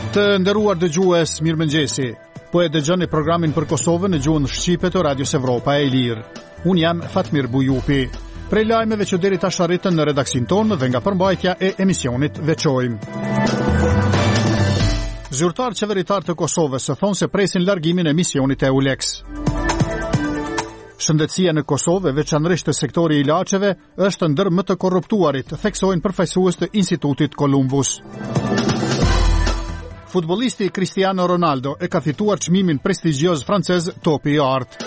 Të nderuar dëgjues, mirëmëngjesi. Po e dëgjoni programin për Kosovën në gjuhën shqipe të Radios Evropa e Lirë. Unë jam Fatmir Bujupi. Prej lajmeve që deri tash arritën në redaksin tonë dhe nga përmbajtja e emisionit veçojmë. Zyrtar qeveritar të Kosovës thonë se presin largimin e misionit EULEX. Shëndetësia në Kosovë, veçanërisht të sektori i ilaçeve, është ndër më të korruptuarit, theksojnë përfaqësues të Institutit Columbus. Futbollisti Cristiano Ronaldo e ka fituar çmimin prestigjioz francez Topi i Artë.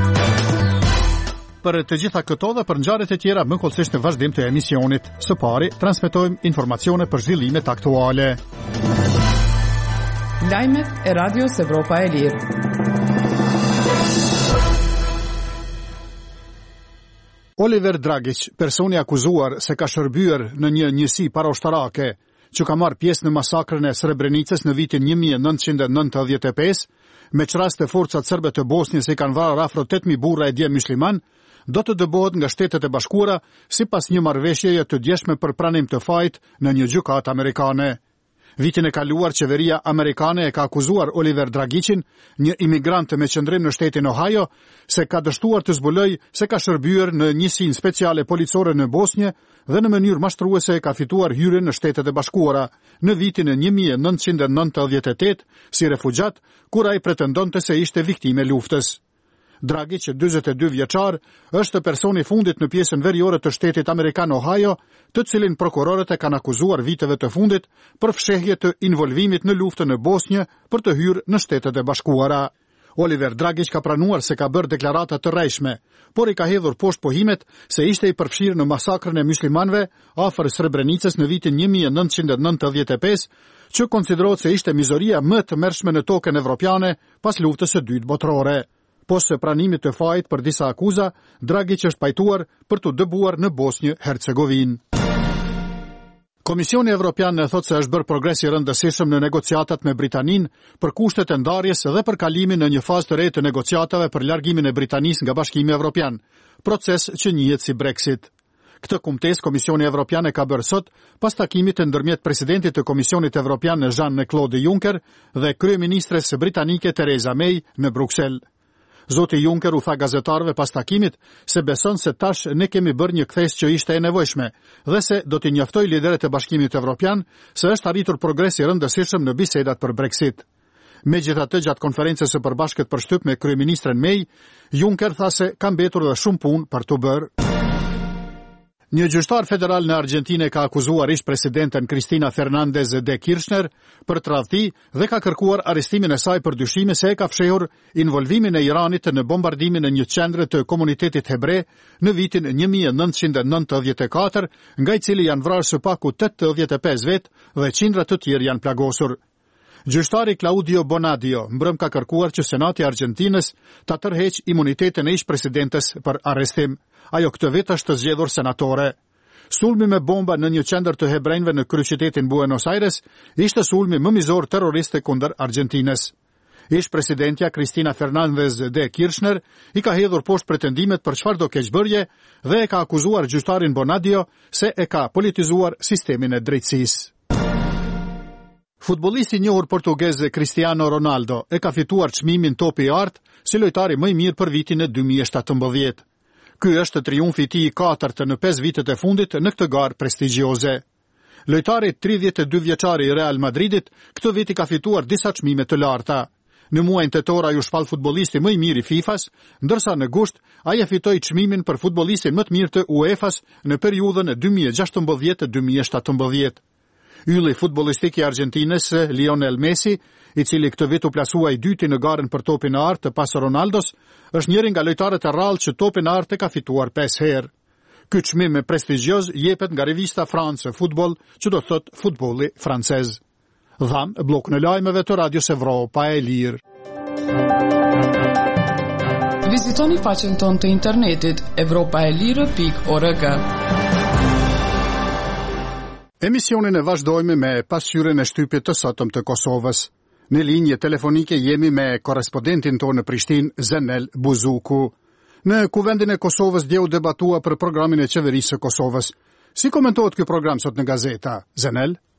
Për të gjitha këto dhe për ngjarjet e tjera mëkollësisht në vazhdim të emisionit. Së pari, transmetojmë informacione për zhvillimet aktuale. Lajmet e Radios Evropa e Lirë. Oliver Dragić, personi akuzuar se ka shërbyer në një njësi paraoshtarake që ka marrë pjesë në masakrën e Srebrenicës në vitin 1995, me çrast të forcat serbe të Bosnjës i kanë vrarë afro 8.000 burra e djem musliman, do të dëbohet nga Shtetet e Bashkuara sipas një marrëveshjeje të djeshme për pranim të fajit në një gjykatë amerikane. Vitin e kaluar, qeveria amerikane e ka akuzuar Oliver Dragićin, një imigrant me qëndrim në shtetin Ohio, se ka dështuar të zbuloj se ka shërbyer në njësinë speciale policore në Bosnjë dhe në mënyrë mashtruese ka fituar hyrje në Shtetet e Bashkuara në vitin e 1998 si refugjat, kur ai pretendonte se ishte viktime luftës. Dragić, 42 vjeçar, është personi i fundit në pjesën veriore të shtetit amerikan Ohio, të cilin prokurorët e kanë akuzuar viteve të fundit për fshehje të involvimit në luftën në Bosnjë për të hyrë në Shtetet e Bashkuara. Oliver Dragić ka pranuar se ka bërë deklarata të rrejshme, por i ka hedhur poshtë pohimet se ishte i përfshirë në masakrën e muslimanëve afër Srebrenicës në vitin 1995, që konsiderohet se ishte mizoria më të tmerrshme në tokën evropiane pas luftës së dytë botërore. Pas së pranimit të fajit për disa akuza, Dragić është pajtuar për të dëbuar në Bosnjë-Hercegovinë. Komisioni Evropian thotë se është bërë progres i rëndësishëm në negociatat me Britaninë për kushtet e ndarjes dhe për kalimin në një fazë të re të negociatave për largimin e Britanisë nga Bashkimi Evropian, proces që njihet si Brexit. Këtë kumtesë Komisioni Evropian e ka bërë sot pas takimit ndërmjet presidentit të Komisionit Evropian Jean-Claude Juncker dhe kryeministres britanike Theresa May në Bruksel. Zoti Juncker u tha gazetarëve pas takimit se beson se tash ne kemi bërë një kthesë që ishte e nevojshme dhe se do t'i njoftoj liderët e Bashkimit Evropian se është arritur progres i rëndësishëm në bisedat për Brexit. Megjithatë, gjatë konferencës së përbashkët për shtyp me kryeministren May, Juncker tha se ka mbetur edhe shumë punë për të bërë. Një gjyqtar federal në Argjentinë ka akuzuar ish-presidenten Cristina Fernández de Kirchner për tradhti dhe ka kërkuar arrestimin e saj për dyshime se e ka fshehur involvimin e Iranit në bombardimin e një qendre të komunitetit hebre në vitin 1994, nga i cili janë vrarë së paku 85 vet dhe qindra të tjerë janë plagosur. Gjyqtari Claudio Bonadio mbrëm ka kërkuar që Senati i Argjentinës ta tërheq imunitetin e ish-presidentes për arrestim. Ajo këtë vit është zgjedhur senatore. Sulmi me bomba në një qendër të hebrejve në kryeqytetin Buenos Aires ishte sulmi më mizor terroriste kundër Argjentinës. Ish-presidentja Cristina Fernández de Kirchner i ka hedhur poshtë pretendimet për çfarëdo keqbërje dhe e ka akuzuar gjyqtarin Bonadio se e ka politizuar sistemin e drejtësisë. Futbollisti i njohur portugez Cristiano Ronaldo e ka fituar çmimin Topi i Artë si lojtari më i mirë për vitin e 2017. Ky është triumfi i tij i katërt në 5 vitet e fundit në këtë garë prestigjioze. Lojtari 32 vjeçari i Real Madridit këtë vit i ka fituar disa çmime të larta. Në muajin tetor ai u shpall futbollisti më i mirë i FIFA-s, ndërsa në gusht ai e fitoi çmimin për futbollistin më të mirë të UEFA-s në periudhën 2016-2017. Ylli futbollistik i Argjentinës Lionel Messi, i cili këtë vit u plasua i dyti në garën për Topin e Artë pas Ronaldos, është njëri nga lojtarët e rrallë që Topin e Artë ka fituar 5 herë. Ky çmim prestigjioz jepet nga revista France Football, që do thot futbolli francez. Dham blok në lajmeve të Radios Evropa e Lirë. Vizitoni faqen tonë të internetit europaelire.org. Emisionin e vazhdojmë me pasqyrën e shtypit të sotëm të Kosovës. Në linje telefonike jemi me korrespondentin tonë në Prishtinë, Zenel Buzuku. Në kuvendin e Kosovës dje u debatua për programin e qeverisë së Kosovës. Si komentohet ky program sot në gazeta, Zenel? Po,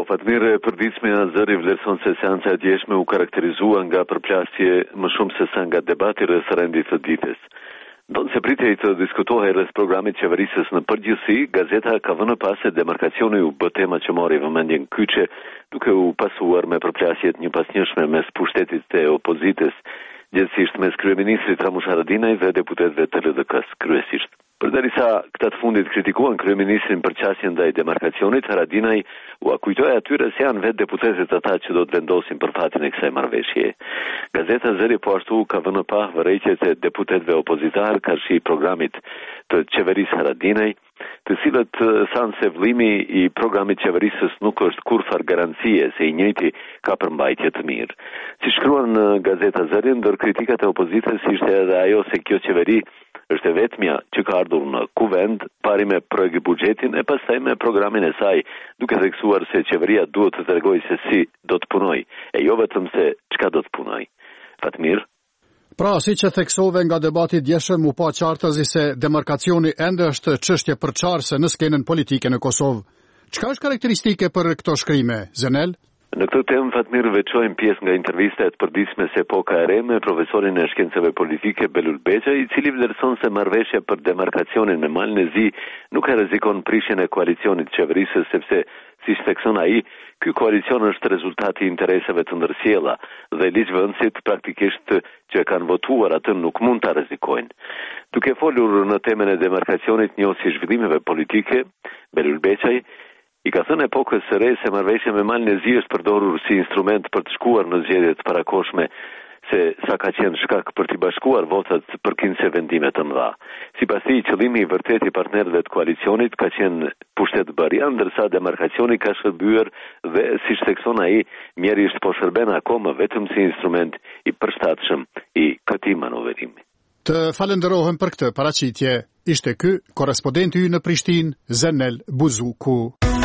Fatmir, përditshmja e zëri vlerëson se seanca e djeshme u karakterizua nga përplasje më shumë se sa nga debati rreth rendit të ditës. Ndonë se pritej të diskutohej rreth programit qeverisës në përgjithësi, gazeta ka vënë pas se demarkacioni u bë tema që mori vëmendjen kyçe, duke u pasuar me përplasjet një pas njëshme mes pushtetit të opozitës, gjithsesisht mes kryeministrit Ramush Haradinaj dhe deputetëve të LDK-s kryesisht. Përderisa këta të fundit kritikuan kryeministrin për qasjen ndaj demarkacionit, Haradinaj u kujtoi atyre se janë vetë deputetët ata që do të vendosin për fatin e kësaj marrëveshje. Gazeta Zëri po ashtu ka vënë pa vërejtjet e deputetëve opozitar karshi programit të qeverisë Haradinaj, të cilët thanë se vëllimi i programit qeverisës nuk është kurrfar garancie se i njëjti ka përmbajtje të mirë. Si shkruan në Gazeta Zëri, ndër kritikat e opozitës ishte edhe ajo se kjo qeveri është e vetmja që ka ardhur në kuvend, pari me projekt buxhetin e pastaj me programin e saj, duke theksuar se qeveria duhet të tregojë se si do të punojë, e jo vetëm se çka do të punojë. Fatmir. Pra, si që theksove nga debati djeshëm, u pa qartëzi se demarkacioni ende është çështje përçarëse në skenën politike në Kosovë. Çka është karakteristike për këto shkrime, Zenel? Në këtë temë, Fatmir, veçojmë pjesë nga intervista e të përditshme se Epoka e Re me profesorin e shkencave politike Belul Beqa, i cili vlerëson se marrëveshja për demarkacionin me Malën e Zi nuk e rrezikon prishjen e koalicionit qeverisës, sepse, si thekson ai, ky koalicion është rezultati i interesave të ndërsjella dhe ligjvënësit praktikisht që kanë votuar atë nuk mund ta rrezikojnë. Duke folur në temën e demarkacionit njohësi zhvillimeve politike, Belul Beqaj i ka thënë Epokës së Re se marrëveshja me Malën e Zi është përdorur si instrument për të shkuar në zgjedhjet parakohshme, se sa ka qenë shkak për t'i bashkuar votat për kinse vendime të mëdha. Sipas tij, qëllimi i vërtet i partnerëve të koalicionit ka qenë pushtetbërja, ndërsa demarkacioni ka shërbyer dhe, siç thekson ai, mjerisht po shërben akoma vetëm si instrument i përshtatshëm i këtij manovrimi. Të falenderohem për këtë paraqitje. Ishte ky korrespondenti ynë në Prishtinë, Zenel Buzuku.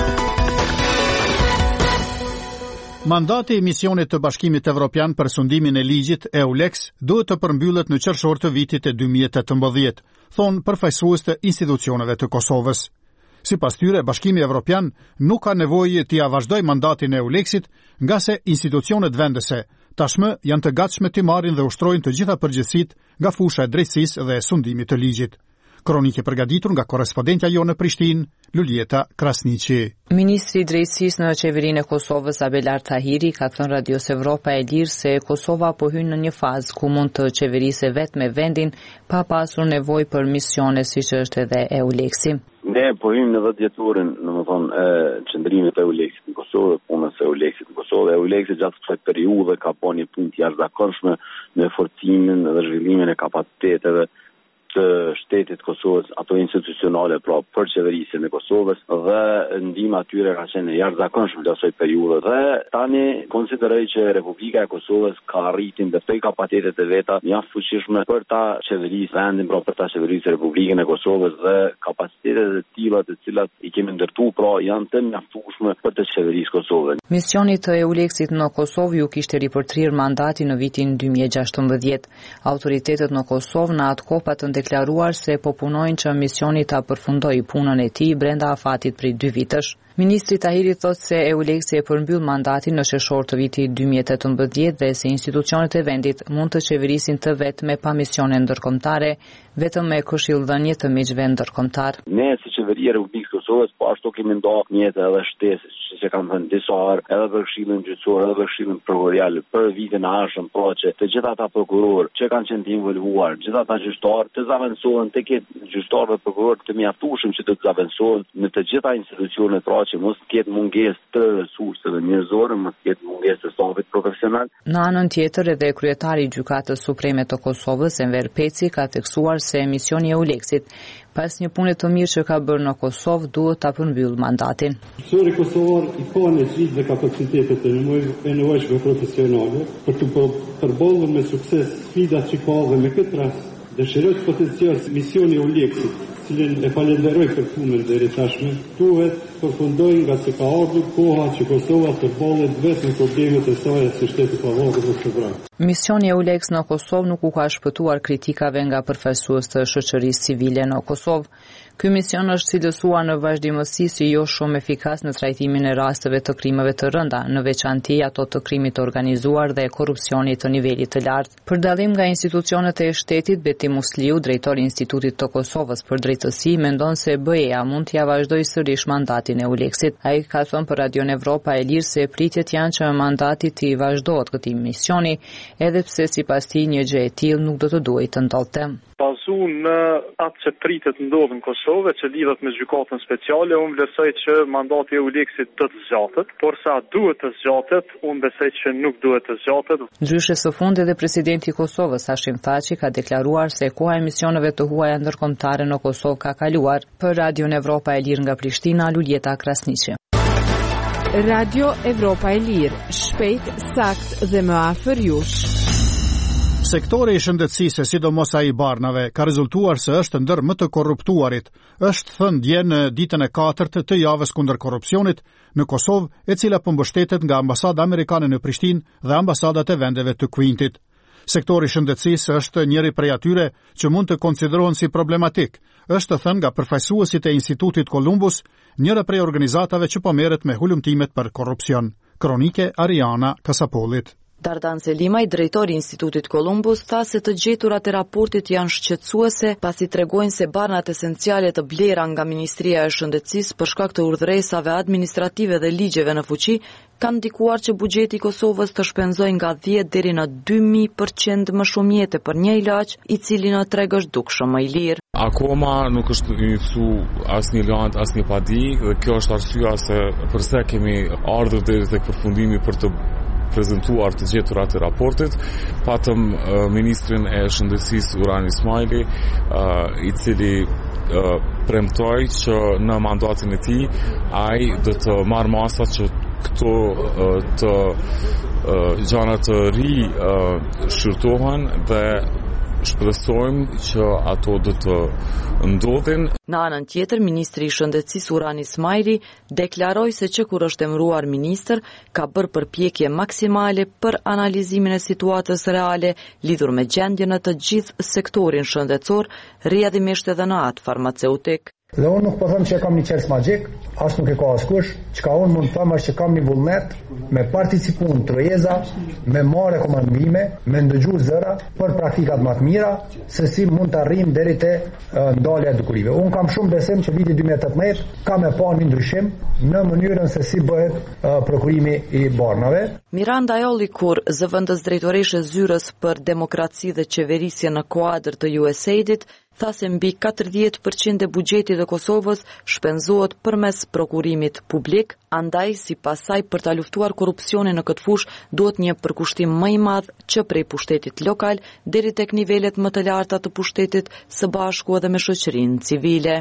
Mandati i misionit të Bashkimit Evropian për sundimin e ligjit EULEX duhet të përmbyllet në qershor të vitit e 2018, thonë përfaqësues të institucioneve të Kosovës. Sipas tyre, Bashkimi Evropian nuk ka nevojë t'i vazhdojë mandatin e EULEX-it, nga se institucionet vendese tashmë janë të gatshme t'i marrin dhe ushtrojnë të gjitha përgjegjësitë nga fusha e drejtësisë dhe e sundimit të ligjit. Kronike përgatitur nga korrespondentja jonë në Prishtinë, Lulieta Krasniqi. Ministri i Drejtësisë në qeverinë e Kosovës, Abelar Tahiri, ka thënë Radios Evropa e Lirë se Kosova po hyn në një fazë ku mund të qeverisë vetë me vendin pa pasur nevojë për misione siç është edhe EULEX-i. Ne po hym në 10 dhjetorën, domethënë qendrimit të EULEX-it në Kosovë, punës së EULEX-it në Kosovë. EULEX-i gjatë kësaj periudhe ka bërë një punë të jashtëzakonshme në forcimin dhe zhvillimin e kapaciteteve të shtetit Kosovës, ato institucionale pra për qeverisjen e Kosovës, dhe ndihma atyre ka qenë jashtëzakonshme në asoj periudhë dhe tani konsideroj që Republika e Kosovës ka arritur të këto kapacitetet e veta mjaft fuqishme për ta qeverisë vendin, pra për ta qeverisë Republikën e Kosovës dhe kapacitetet e tilla të cilat i kemi ndërtuar pra janë të mjaftueshme për të qeverisë Kosovën. Misioni të EULEX-it në Kosovë ju kishte ripërtrir mandati në vitin 2016. Autoritetet në Kosovë në atë kohë patën deklaruar se po punojnë që misioni ta përfundojë punën e tij brenda afatit prej 2 vitësh. Ministri Tahiri thotë se EULEX-i e përmbyll mandatin në sheshor të vitit 2018 dhe se institucionet e vendit mund të qeverisin të vetë me pa misione ndërkombëtare, vetëm me këshillëdhënie të miqve ndërkombëtar. Ne si qeveria e Republikës Kosovës po ashtu kemi ndarë mjetë edhe shtesë, që kanë thënë disa herë, edhe për Këshillin Gjyqësor, edhe për Këshillin Prokurorial, për vitin e ardhshëm, pra që të gjithë ata prokurorë që kanë qenë të involvuar, gjithë ata gjyqtarë të zaventohen, të ketë gjyqtarë dhe prokurorë të mjaftueshëm që të zaventohen në të gjitha institucionet, pra që mos ketë mungesë të resurseve njerëzore, mos ketë mungesë të stafit profesional. Në anën tjetër, edhe kryetari i Gjykatës Supreme të Kosovës, Enver Peci, ka theksuar se misioni i EULEX-it pas një pune të mirë që ka bërë në Kosovë duhet ta përmbyll mandatin. Qytetari kosovar i ka nevojitë dhe kapacitetet e nevojshme profesionale për të përballur me sukses sfidat që ka dhe me këtë rast dëshiroj të potencioj misioni i EULEX-it cilin e falenderoj për punën deri tashme, duhet përfundojnë nga se ka ardhur koha që Kosova të ballet vetëm problemet e saj si shteti pavarur dhe sovran. Misioni EULEX në Kosovë nuk u ka shpëtuar kritikave nga përfaqësues të shoqërisë civile në Kosovë. Ky mision është cilësuar në vazhdimësi si jo shumë efikas në trajtimin e rasteve të krimeve të rënda, në veçanti ato të krimit të organizuar dhe korrupsionit të nivelit të lartë. Për dallim nga institucionet e shtetit, Beti Musliu, drejtori i Institutit të Kosovës për drejtësi, mendon se BE-ja mund t'ia vazhdojë sërish mandatin e EULEX-it. Ai ka thënë për Radio Evropa e Lirë se pritjet janë që mandati t'i vazhdohet këtij misioni, edhe pse sipas tij një gjë e tillë nuk do të duhej të ndodhte. Bazu në atë që pritet ndodhë në Kosovë, që lidhet me gjykatën speciale, unë vlerësoj që mandati e EULEX-it do të zgjatet, por sa duhet të zgjatet, unë besoj që nuk duhet të zgjatet. Ndryshe së fundi edhe presidenti i Kosovës, Hashim Thaçi, ka deklaruar se koha e misioneve të huaja ndërkombëtare në Kosovë ka kaluar. Për Radio Evropa e Lirë nga Prishtina, Luljeta Krasniqi. Radio Evropa e Lirë, shpejt, sakt dhe më afër jush. Sektori i shëndetësisë, sidomos ai i barnave, ka rezultuar se është ndër më të korruptuarit, është thënë dje në ditën e 4 të javës kundër korrupsionit në Kosovë, e cila mbështetet nga ambasada amerikane në Prishtinë dhe ambasadat e vendeve të Kuintit. Sektori i shëndetësisë është njëri prej atyre që mund të konsiderohen si problematik, është thënë nga përfaqësuesit e Institutit Columbus, njëra prej organizatave që po merret me hulumtimet për korrupsion. Kronike Ariana Kasapolit. Dardan Selimaj, drejtori i Institutit Columbus, tha se të gjeturat e raportit janë shqetësuese pasi tregojnë se barnat esenciale të blera nga Ministria e Shëndetësisë për shkak të urdhëresave administrative dhe ligjeve në fuqi kanë ndikuar që buxheti i Kosovës të shpenzojë nga 10 deri në 2000% më shumë jetë për një ilaç i cili në treg është dukshëm më i lirë. Akoma nuk është iniciu asnjë lëndë, asnjë padi, dhe kjo është arsyeja se përse kemi ardhur deri tek përfundimi për të prezentuar të gjeturat e raportit. Patëm ministrin e shëndetësisë Urani Ismaili, i cili premtoi që në mandatin e tij ai do të marrë masat që këto të gjëra të ri shqyrtohen dhe shpresojmë që ato do të ndodhin. Në anën tjetër, ministri i shëndetësisë Urani Ismaili deklaroi se që kur është emëruar ministër, ka bërë përpjekje maksimale për analizimin e situatës reale lidhur me gjendjen në të gjithë sektorin shëndetësor, rrjedhimisht edhe në atë farmaceutik. Dhe unë nuk po them që kam një qels magjik, as nuk e ka askush, çka unë mund të them është që kam një vullnet me participu në trojeza, me marrë komandime, me ndëgju zëra për praktikat më të mira, se si mund të arrijmë deri te ndalja e dukurive. Unë kam shumë besim që viti 2018 ka me pa një ndryshim në mënyrën se si bëhet prokurimi i barnave. Miranda Jolli, kur zëvendës drejtoreshe zyrës për demokraci dhe qeverisje në kuadër të USAID-it, tha se mbi 40% e buxhetit të Kosovës shpenzohet përmes prokurimit publik, andaj sipas saj për ta luftuar korrupsionin në këtë fushë duhet një përkushtim më i madh që prej pushtetit lokal deri tek nivelet më të larta të pushtetit së bashku edhe me shoqërinë civile.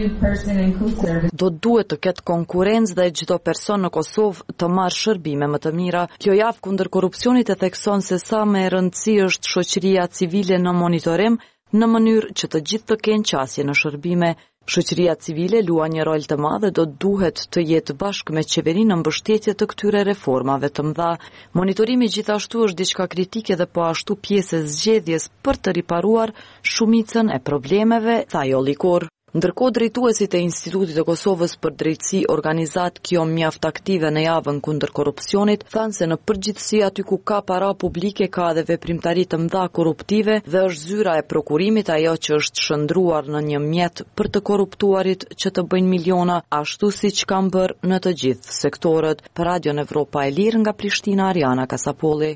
Do duhet të ketë konkurrencë dhe çdo person në Kosovë të marrë shërbime më të mira. Kjo javë kundër korrupsionit e thekson se sa më e rëndësishme është shoqëria civile në monitorim, në mënyrë që të gjithë të kenë qasje në shërbime. Shoqëria civile luan një rol të madh dhe do duhet të jetë bashkë me qeverinë në mbështetje të këtyre reformave të mëdha. Monitorimi gjithashtu është diçka kritike dhe po ashtu pjesë e zgjedhjes për të riparuar shumicën e problemeve, tha Jolli Kur. Ndërkohë drejtuesit e Institutit të Kosovës për drejtësi organizat kjo mjaft aktive në javën kundër korrupsionit, thanë se në përgjithësi aty ku ka para publike ka edhe veprimtari të mëdha korruptive dhe është zyra e prokurimit ajo që është shndruar në një mjet për të korruptuarit që të bëjnë miliona, ashtu siç kanë bërë në të gjithë sektorët. Për Radio Evropa e Lirë nga Prishtina, Ariana Kasapolli.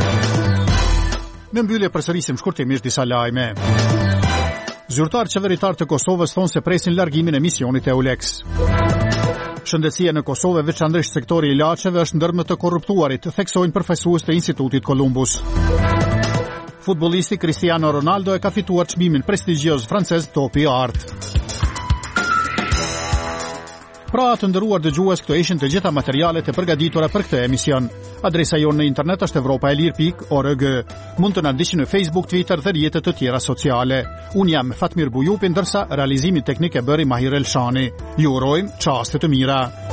Në mbyllje përsërisim shkurtimisht disa lajme. Zyrtar qeveritar të Kosovës thonë se presin largimin e misionit EULEX. Shëndetësia në Kosovë, veçanërisht sektori i ilaçeve, është ndër më të korruptuarit, theksojnë përfaqësues të Institutit Columbus. Futbollisti Cristiano Ronaldo e ka fituar çmimin prestigjioz francez Topi i Art. Pra të nderuar dëgjues, këto ishin të gjitha materialet e përgatitura për këtë emision. Adresa jonë në internet është europaelir.org. Mund të na ndiqni në Facebook, Twitter dhe rrjetet të tjera sociale. Unë jam Fatmir Bujupi, ndërsa realizimin teknik e bëri Mahir Elshani. Ju urojmë çaste të mira.